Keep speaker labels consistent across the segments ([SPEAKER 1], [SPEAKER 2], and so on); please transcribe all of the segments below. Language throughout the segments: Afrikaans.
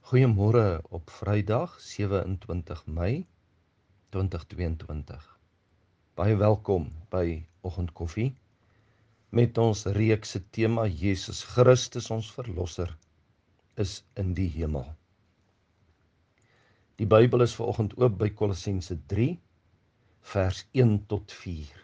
[SPEAKER 1] Goeiemôre op Vrydag 27 Mei 2022. Baie welkom by Oggendkoffie met ons reeks se tema Jesus Christus ons verlosser is in die hemel. Die Bybel is vanoggend oop by Kolossense 3 vers 1 tot 4.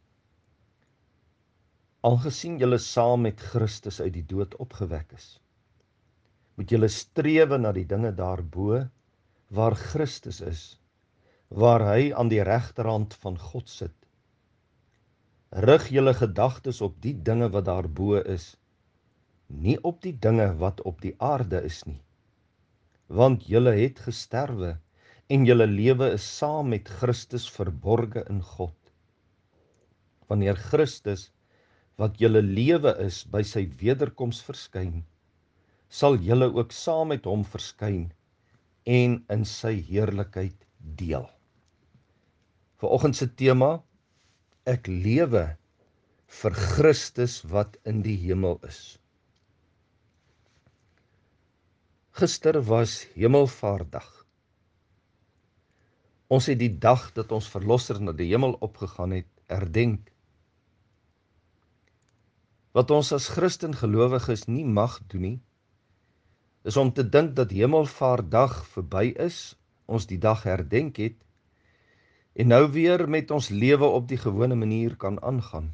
[SPEAKER 1] Aangesien julle saam met Christus uit die dood opgewek is, moet julle strewe na die dinge daarbo waar Christus is, waar hy aan die regterhand van God sit. Rig julle gedagtes op die dinge wat daarbo is, nie op die dinge wat op die aarde is nie. Want julle het gesterwe en julle lewe is saam met Christus verborge in God. Wanneer Christus, wat julle lewe is, by sy wederkoms verskyn, sal julle ook saam met hom verskyn en in sy heerlikheid deel. Vanoggend se tema: ek lewe vir Christus wat in die hemel is. Gister was Hemelvaartdag. Ons het die dag dat ons verlosser na die hemel opgegaan het, herdenk. Wat ons as Christen gelowiges nie mag doen nie, is om te dink dat Hemelvaartdag verby is, ons die dag herdenk het, en nou weer met ons lewe op die gewone manier kan aangaan.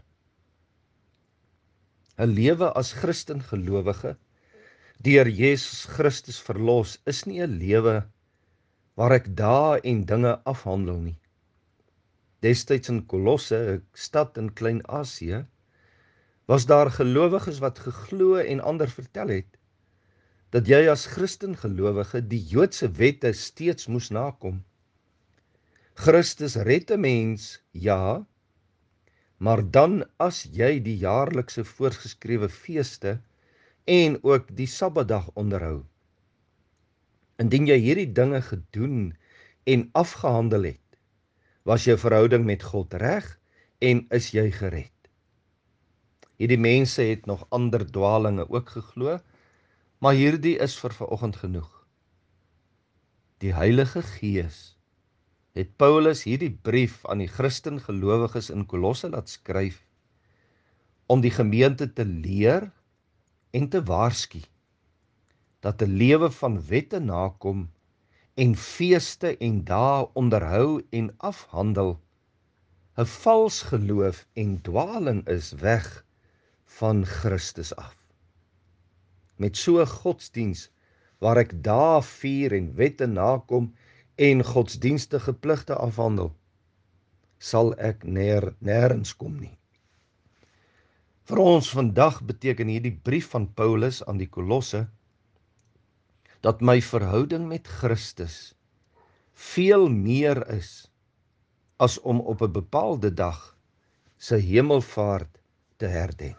[SPEAKER 1] 'n Lewe as Christen gelowige, deur Jesus Christus verlos, is nie 'n lewe waar ek dae en dinge afhandel nie. Destyds in Kolosse, 'n stad in Klein-Asië, was daar gelowiges wat geglo en ander vertel het, dat jy as Christen gelowige die Joodse wette steeds moes nakom. Christus red 'n mens, ja, maar dan as jy die jaarlikse voorgeskrewe feeste en ook die Sabbatdag onderhou. Indien jy hierdie dinge gedoen en afgehandel het, was jou verhouding met God reg en is jy gered. Hierdie mense het nog ander dwalinge ook geglo, maar hierdie is vir vanoggend genoeg. Die Heilige Gees het Paulus hierdie brief aan die Christen gelowiges in Kolosse laat skryf, om die gemeente te leer en te waarsku, dat 'n lewe van wette nakom en feeste en dae onderhou en afhandel 'n vals geloof en dwaling is weg van Christus af. Met so 'n godsdiens waar ek dae vier en wette nakom en godsdienstige pligte afhandel, sal ek nêrens kom nie. Vir ons vandag beteken hierdie brief van Paulus aan die Kolosse dat my verhouding met Christus veel meer is as om op 'n bepaalde dag sy hemelvaart te herdenk.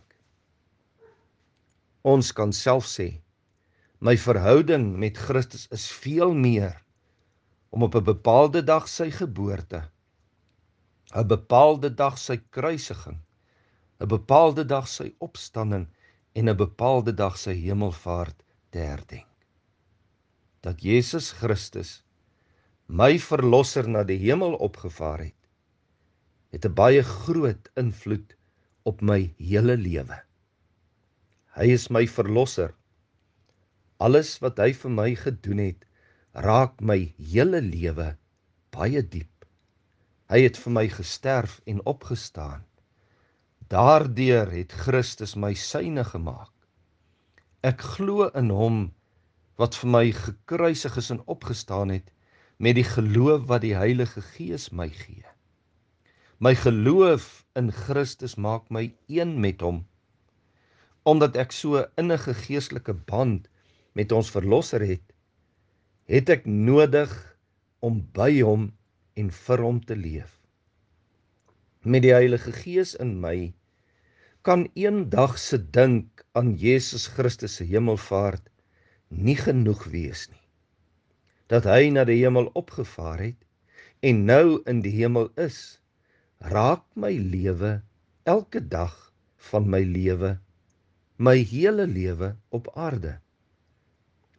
[SPEAKER 1] Ons kan self sê, my verhouding met Christus is veel meer om op 'n bepaalde dag sy geboorte, 'n bepaalde dag sy kruisiging, 'n bepaalde dag sy opstanding en 'n bepaalde dag sy hemelvaart te herdenk. Dat Jesus Christus, my verlosser, na die hemel opgevaar het 'n baie groot invloed op my hele lewe. Hy is my verlosser. Alles wat hy vir my gedoen het, raak my hele lewe baie diep. Hy het vir my gesterf en opgestaan. Daardeur het Christus my syne gemaak. Ek glo in hom wat vir my gekruisig is en opgestaan het, met die geloof wat die Heilige Gees my gee. My geloof in Christus maak my een met hom. Omdat ek so 'n innige geestelike band met ons verlosser het ek nodig om by hom en vir hom te leef. Met die Heilige Gees in my kan een dag se dink aan Jesus Christus se hemelvaart nie genoeg wees nie. Dat hy na die hemel opgevaar het en nou in die hemel is, raak my lewe elke dag van my lewe, my hele lewe op aarde.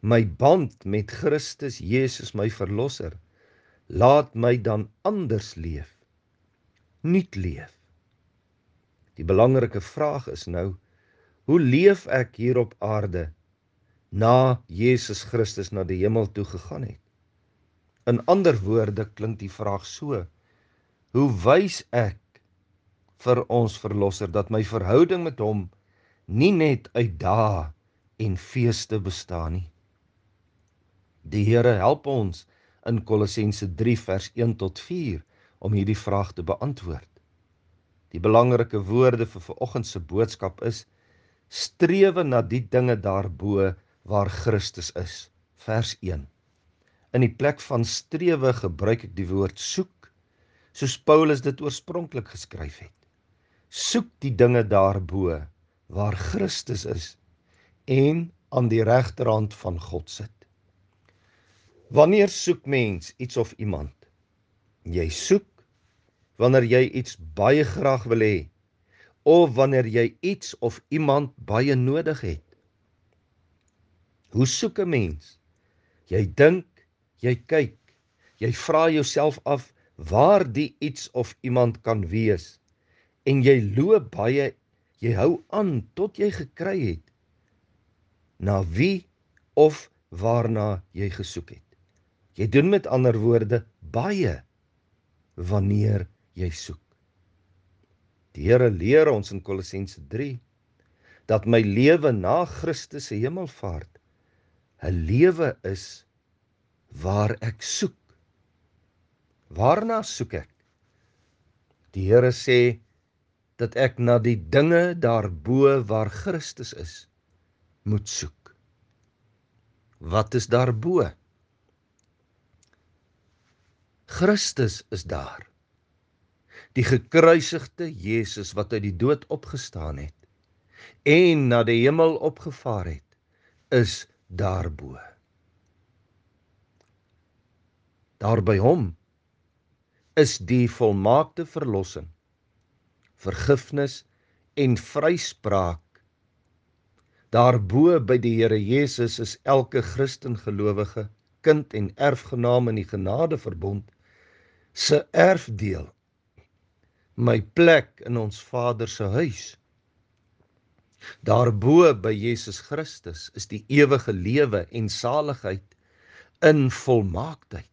[SPEAKER 1] my band met Christus Jesus, my verlosser, laat my dan anders leef, nuut leef. Die belangrike vraag is nou, hoe leef ek hier op aarde, na Jesus Christus na die hemel toe gegaan het? In ander woorde klink die vraag so, hoe wys ek vir ons verlosser dat my verhouding met hom nie net uit dae en feeste bestaan nie? Die Here help ons in Kolossense 3 vers 1 tot 4 om hierdie vraag te beantwoord. Die belangrike woorde vir vanoggend se boodskap is, strewe na die dinge daarbo waar Christus is, vers 1. In die plek van strewe gebruik ek die woord soek, soos Paulus dit oorspronklik geskryf het. Soek die dinge daarbo waar Christus is en aan die regterhand van God sit. Wanneer soek mens iets of iemand? Jy soek wanneer jy iets baie graag wil hê, of wanneer jy iets of iemand baie nodig het. Hoe soek 'n mens? Jy dink, jy kyk, jy vra jouself af waar die iets of iemand kan wees, en jy loop baie, jy hou aan tot jy gekry het, na wie of waarna jy gesoek het. Jy doen met ander woorde baie wanneer jy soek. Die Here leer ons in Kolossense 3 dat my lewe na Christus se hemelvaart 'n lewe is waar ek soek. Waarna soek ek? Die Here sê dat ek na die dinge daarbo waar Christus is, moet soek. Wat is daarbo? Christus is daar. Die gekruisigde Jesus wat uit die dood opgestaan het en na die hemel opgevaar het, is daarbo. Daar by hom is die volmaakte verlossing, vergifnis en vryspraak. Daarbo by die Here Jesus is elke Christen gelowige, kind en erfgenaam in die genadeverbond, se erfdeel, my plek in ons Vader se huis. Daarbo by Jesus Christus is die ewige lewe en saligheid in volmaaktheid.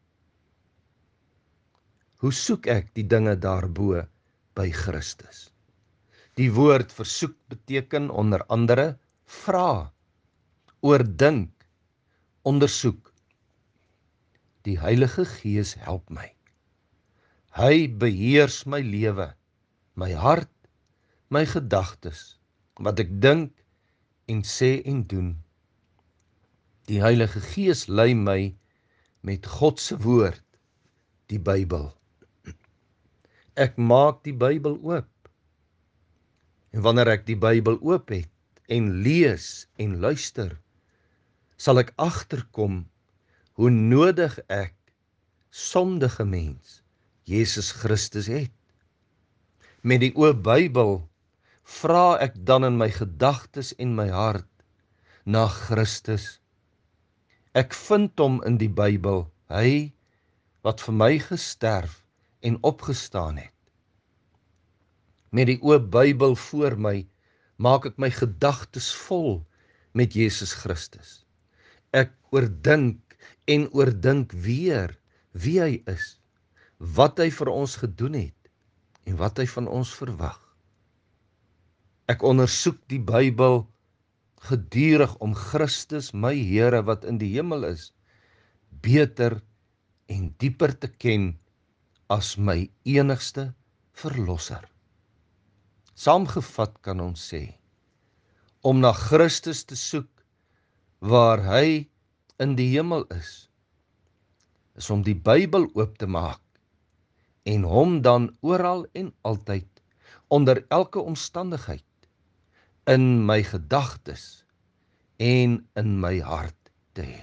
[SPEAKER 1] Hoe soek ek die dinge daarbo by Christus? Die woord versoek beteken onder andere vra, oordink, ondersoek. Die Heilige Gees help my. Hy beheers my lewe, my hart, my gedagtes, wat ek dink en sê en doen. Die Heilige Gees lei my met God se woord, die Bybel. Ek maak die Bybel oop. En wanneer ek die Bybel oop het en lees en luister, sal ek agterkom hoe nodig ek, sondige mens, Jesus Christus het. Met die oop Bybel vra ek dan in my gedagtes en my hart na Christus. Ek vind hom in die Bybel, hy wat vir my gesterf en opgestaan het. Met die oop Bybel voor my, maak ek my gedagtes vol met Jesus Christus. Ek oordink en oordink weer wie hy is, wat hy vir ons gedoen het en wat hy van ons verwag. Ek ondersoek die Bybel gedurig om Christus, my Here wat in die hemel is, beter en dieper te ken as my enigste verlosser. Saamgevat kan ons sê, om na Christus te soek waar hy in die hemel is om die Bybel oop te maak en hom dan oral en altyd, onder elke omstandigheid, in my gedagtes en in my hart te hê.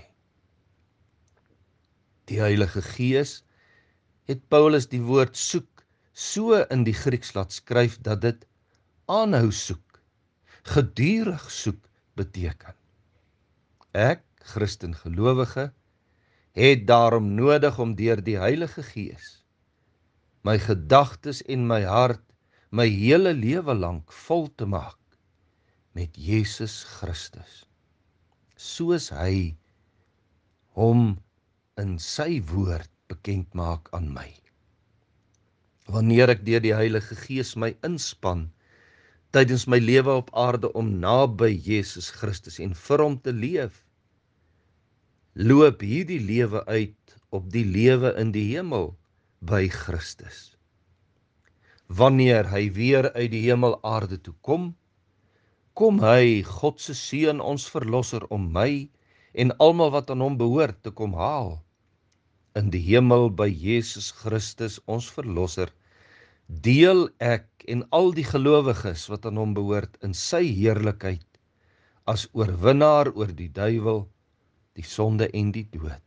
[SPEAKER 1] Die Heilige Gees het Paulus die woord soek so in die Grieks laat skryf dat dit aanhou soek, gedurig soek beteken. Ek Christen gelowige het daarom nodig om deur die Heilige Gees my gedagtes en my hart my hele lewe lank vol te maak met Jesus Christus, soos hy hom in sy woord bekend maak aan my. Wanneer ek deur die Heilige Gees my inspann tydens my lewe op aarde om naby Jesus Christus en vir hom te leef, loop hierdie lewe uit op die lewe in die hemel by Christus. Wanneer hy weer uit die hemel aarde toe kom, kom hy, God se Seun, ons Verlosser, om my en almal wat aan hom behoort te kom haal. In die hemel by Jesus Christus, ons Verlosser, deel ek en al die gelowiges wat aan hom behoort in sy heerlikheid as oorwinnaar oor die duiwel, die sonde en die dood.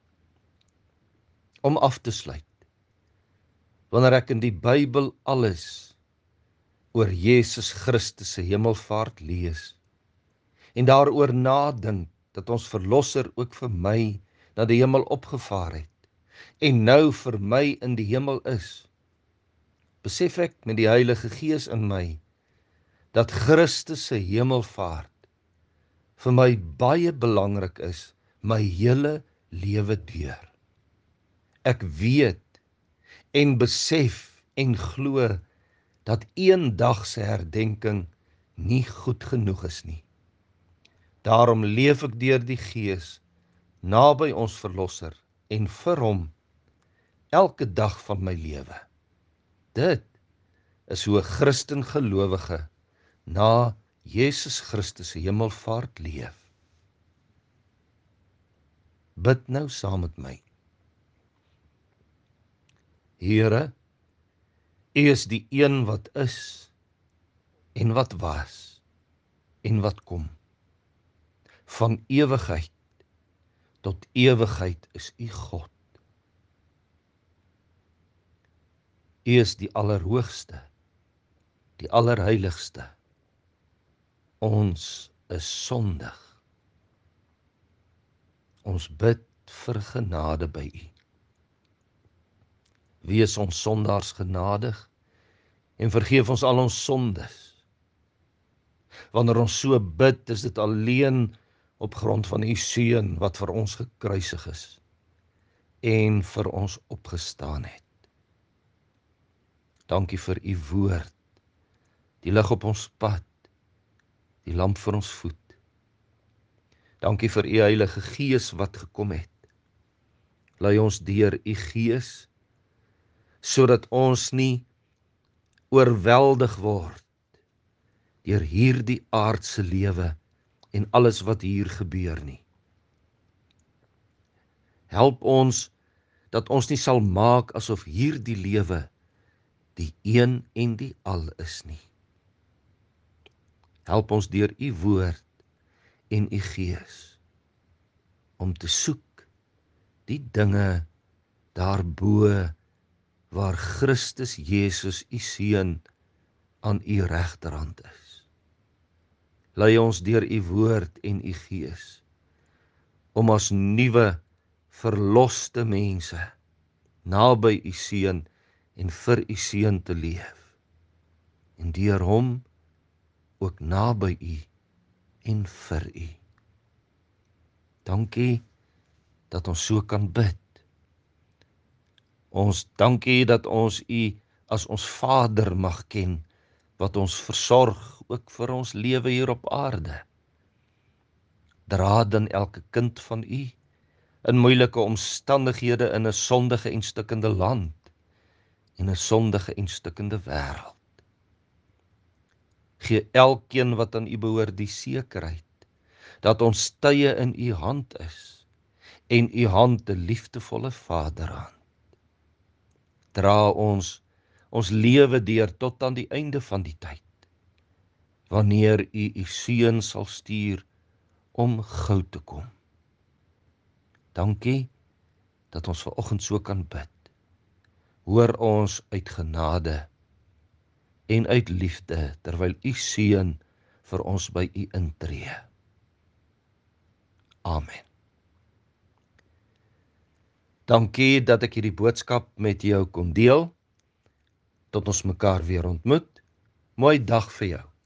[SPEAKER 1] Om af te sluit, wanneer ek in die Bybel alles oor Jesus Christus se hemelvaart lees en daaroor nadink dat ons Verlosser ook vir my na die hemel opgevaar het en nou vir my in die hemel is, besef ek met die Heilige Gees in my dat Christus se hemelvaart vir my baie belangrik is, my hele lewe deur. Ek weet en besef en glo dat eendag se herdenking nie goed genoeg is nie. Daarom leef ek deur die Gees naby ons Verlosser en vir hom elke dag van my lewe. Dit is hoe 'n Christen gelowige na Jesus Christus se hemelvaart leef. Bid nou saam met my. Here, U is die een wat is en wat was en wat kom. Van ewigheid tot ewigheid is U God. U is die Allerhoogste, die Allerheiligste. Ons is sondig. Ons bid vir genade by U. Wees ons sondaars genadig en vergeef ons al ons sondes. Wanneer ons so bid, is dit alleen op grond van U Seun wat vir ons gekruisig is en vir ons opgestaan het. Dankie vir U woord, die lig op ons pad, die lamp vir ons voet. Dankie vir U Heilige Gees wat gekom het. Lei ons deur U Gees, sodat ons nie oorweldig word deur hierdie aardse lewe en alles wat hier gebeur nie. Help ons dat ons nie sal maak asof hierdie lewe die een en die al is nie. Help ons deur U woord en U Gees om te soek die dinge daarbo waar Christus Jesus U Seun aan U regterhand is. Lei ons deur U woord en U Gees om as nuwe verloste mense naby U Seun en vir U Seun te leef en deur hom ook naby U en vir U. Dankie dat ons so kan bid. Ons dankie dat ons U as ons Vader mag ken, wat ons versorg ook vir ons lewe hier op aarde. Dra dan elke kind van U in moeilike omstandighede in 'n sondige en stikkende land en 'n sondige en stikkende wêreld. Gee elkeen wat aan U behoort die sekerheid dat ons tye in U hand is en U hand 'n liefdevolle Vaderhand. Dra ons lewe deur tot aan die einde van die tyd, wanneer U U Seun sal stuur om gou te kom. Dankie dat ons vanoggend so kan bid. Hoor ons uit genade en uit liefde, terwyl U Seun vir ons by U intree. Amen. Dankie dat ek hierdie boodskap met jou kon deel. Tot ons mekaar weer ontmoet. Mooi dag vir jou.